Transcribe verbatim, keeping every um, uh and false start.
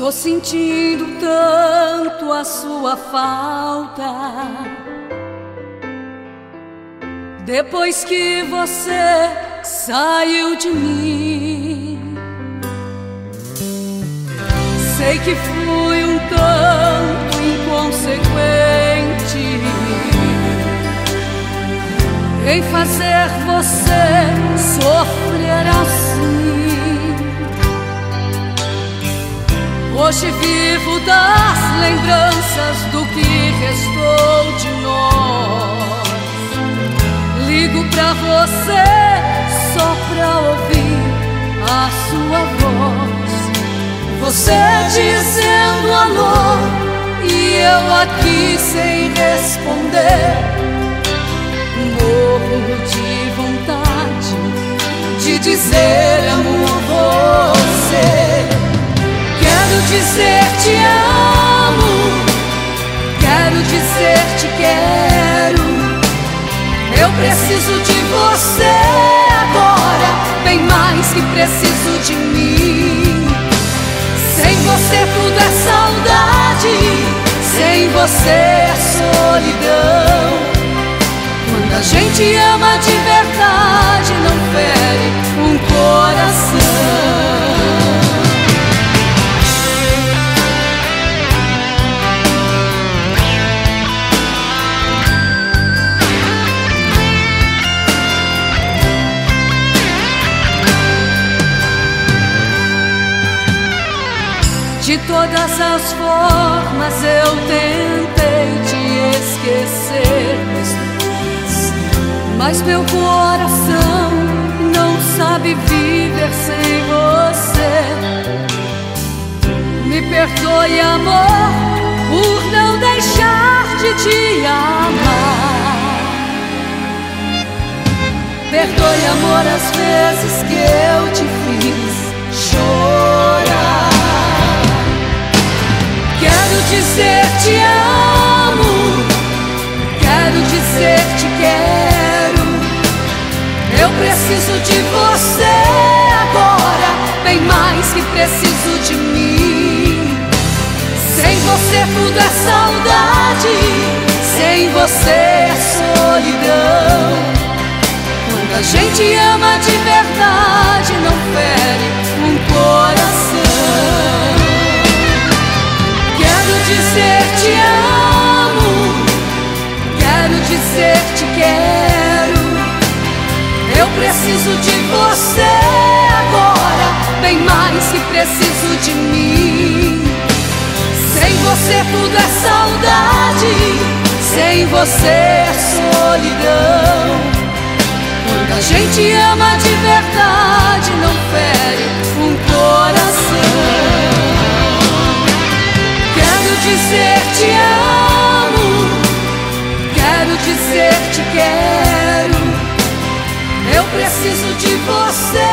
Tô sentindo tanto a sua falta depois que você saiu de mim. Sei que fui um tanto inconsequente em fazer você sofrer assim. Hoje vivo das lembranças do que restou de nós. Ligo pra você só pra ouvir a sua voz. Você dizendo alô e eu aqui sem responder. Morro de vontade de dizer amo você. Quero dizer te amo, quero dizer te quero. Eu preciso de você agora, bem mais que preciso de mim. Sem você tudo é saudade, sem você é solidão. Quando a gente ama de verdade, não fere um coração. De todas as formas eu tentei te esquecer, mas meu coração não sabe viver sem você. Me perdoe, amor, por não deixar de te amar. Perdoe, amor, as vezes que eu te fiz chorar. Quero dizer te amo, quero dizer te quero. Eu preciso de você agora, bem mais que preciso de mim. Sem você tudo é saudade, sem você é solidão. Quando a gente ama de verdade, não fere um coração. Dizer te amo, quero dizer te quero. Eu preciso de você agora, bem mais que preciso de mim. Sem você tudo é saudade, sem você é solidão. Quando a gente ama de verdade, não fere um coração. Dizer te amo, quero dizer te quero. Eu preciso de você